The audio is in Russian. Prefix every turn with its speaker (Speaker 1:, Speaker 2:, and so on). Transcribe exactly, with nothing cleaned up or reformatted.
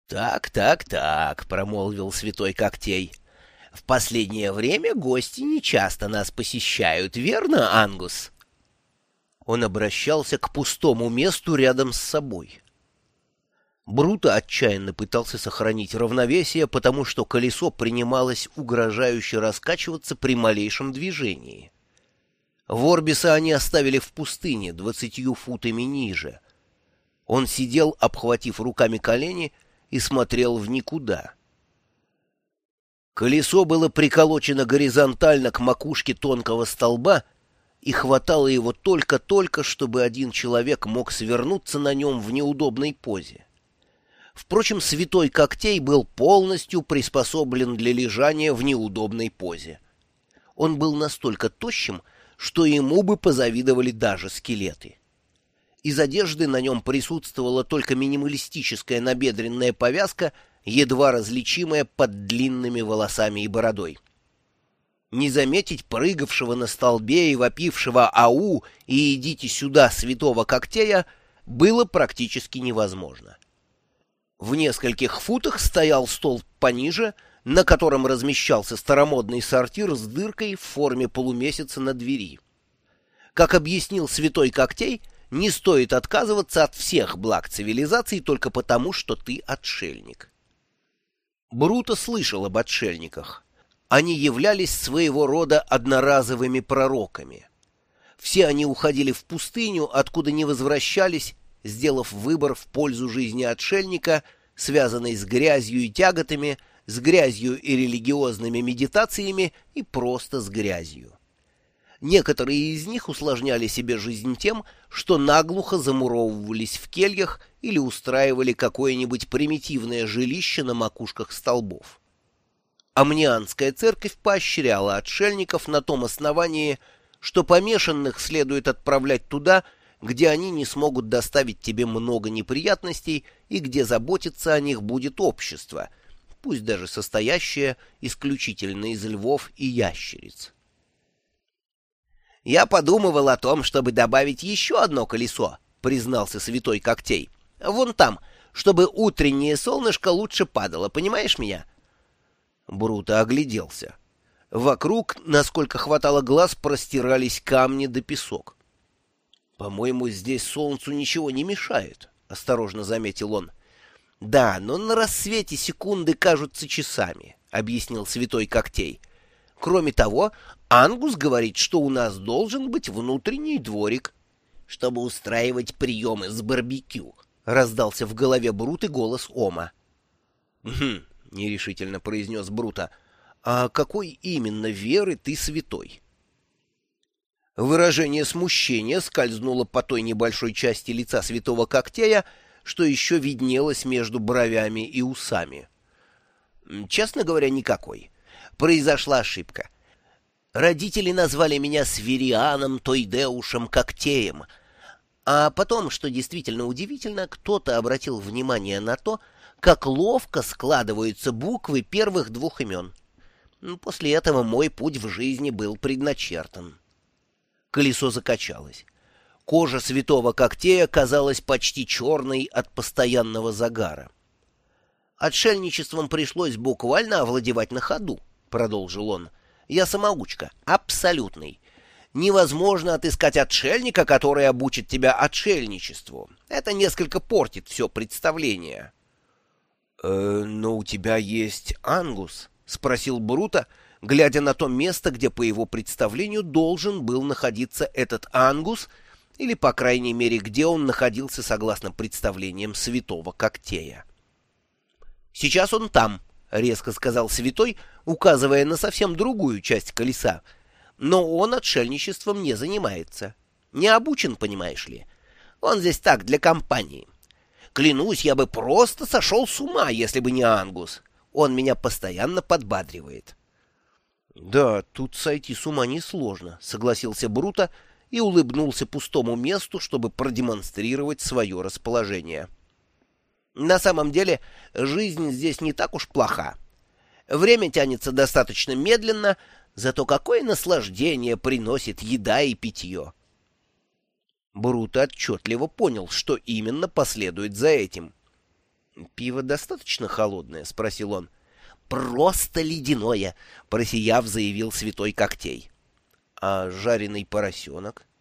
Speaker 1: «Так, так, так», — промолвил святой Когтей. «В последнее время гости нечасто нас посещают, верно, Ангус?» Он обращался к пустому месту рядом с собой. Бруто отчаянно пытался сохранить равновесие, потому что колесо принималось угрожающе раскачиваться при малейшем движении. Ворбиса они оставили в пустыне, двадцатью футами ниже. Он сидел, обхватив руками колени, и смотрел в никуда. Колесо было приколочено горизонтально к макушке тонкого столба, и хватало его только-только, чтобы один человек мог свернуться на нем в неудобной позе. Впрочем, святой Когтей был полностью приспособлен для лежания в неудобной позе. Он был настолько тощим, что ему бы позавидовали даже скелеты. Из одежды на нем присутствовала только минималистическая набедренная повязка, едва различимая под длинными волосами и бородой. Не заметить прыгавшего на столбе и вопившего «Ау!» и «Идите сюда!» святого Когтея было практически невозможно. В нескольких футах стоял столб пониже, на котором размещался старомодный сортир с дыркой в форме полумесяца на двери. Как объяснил святой Когтей, не стоит отказываться от всех благ цивилизации только потому, что ты отшельник. Бруто слышал об отшельниках. Они являлись своего рода одноразовыми пророками. Все они уходили в пустыню, откуда не возвращались, сделав выбор в пользу жизни отшельника, связанной с грязью и тяготами, с грязью и религиозными медитациями и просто с грязью. Некоторые из них усложняли себе жизнь тем, что наглухо замуровывались в кельях или устраивали какое-нибудь примитивное жилище на макушках столбов. Амнианская церковь поощряла отшельников на том основании, что помешанных следует отправлять туда, где они не смогут доставить тебе много неприятностей и где заботиться о них будет общество, пусть даже состоящее исключительно из львов и ящериц. «Я подумывал о том, чтобы добавить еще одно колесо», — признался святой Когтей. «Вон там, чтобы утреннее солнышко лучше падало, понимаешь меня?» Бруто огляделся. Вокруг, насколько хватало глаз, простирались камни да песок. «По-моему, здесь солнцу ничего не мешает», — осторожно заметил он. «Да, но на рассвете секунды кажутся часами», — объяснил святой Когтей. «Кроме того, Ангус говорит, что у нас должен быть внутренний дворик, чтобы устраивать приемы с барбекю», — раздался в голове Бруты голос Ома. «Хм», — нерешительно произнес Бруто, — «а какой именно веры ты святой?» Выражение смущения скользнуло по той небольшой части лица святого Когтея, что еще виднелось между бровями и усами. «Честно говоря, никакой. Произошла ошибка. Родители назвали меня Свирианом Тойдеушем Когтеем, а потом, что действительно удивительно, кто-то обратил внимание на то, как ловко складываются буквы первых двух имен. После этого мой путь в жизни был предначертан». Колесо закачалось. Кожа святого Когтея казалась почти черной от постоянного загара. «Отшельничеством пришлось буквально овладевать на ходу», — продолжил он. «Я самоучка, абсолютный. Невозможно отыскать отшельника, который обучит тебя отшельничеству. Это несколько портит все представление». «Э, «Но у тебя есть Ангус?» — спросил Бруто, глядя на то место, где, по его представлению, должен был находиться этот Ангус, или, по крайней мере, где он находился согласно представлениям святого Когтея. «Сейчас он там», — резко сказал святой, указывая на совсем другую часть колеса. «Но он отшельничеством не занимается. Не обучен, понимаешь ли. Он здесь так, для компании. Клянусь, я бы просто сошел с ума, если бы не Ангус. Он меня постоянно подбадривает». «Да, тут сойти с ума несложно», — согласился Бруто и улыбнулся пустому месту, чтобы продемонстрировать свое расположение. «На самом деле, жизнь здесь не так уж плоха. Время тянется достаточно медленно, зато какое наслаждение приносит еда и питье». Бруто отчетливо понял, что именно последует за этим. «Пиво достаточно холодное?» — спросил он. «Просто ледяное!» — просияв, заявил святой Когтей. «А жареный поросенок?»